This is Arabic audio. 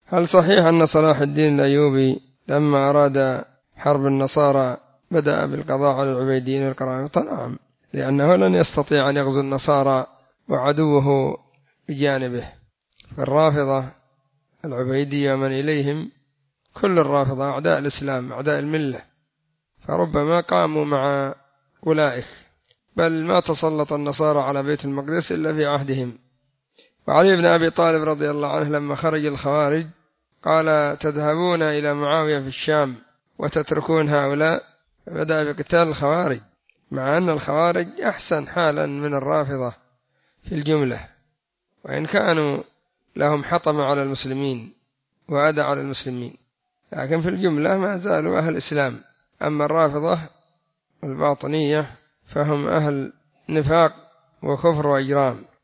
هل صحيح أن صلاح الدين الأيوبي لما أراد حرب النصارى بدأ بالقضاء على العبيديين والقرامطة؟ نعم، لأنه لن يستطيع أن يغزو النصارى وعدوه بجانبه. فالرافضة العبيدية من إليهم كل الرافضة أعداء الإسلام أعداء الملة، فربما قاموا مع أولئك، بل ما تسلط النصارى على بيت المقدس إلا في عهدهم. وعلي بن أبي طالب رضي الله عنه لما خرج الخوارج قال: تذهبون إلى معاوية في الشام وتتركون هؤلاء، فبدأ بقتال الخوارج، مع أن الخوارج أحسن حالا من الرافضة في الجملة، وإن كانوا لهم حطم على المسلمين وأذى على المسلمين، لكن في الجملة ما زالوا أهل الإسلام. أما الرافضة الباطنية فهم أهل نفاق وكفر وإجرام.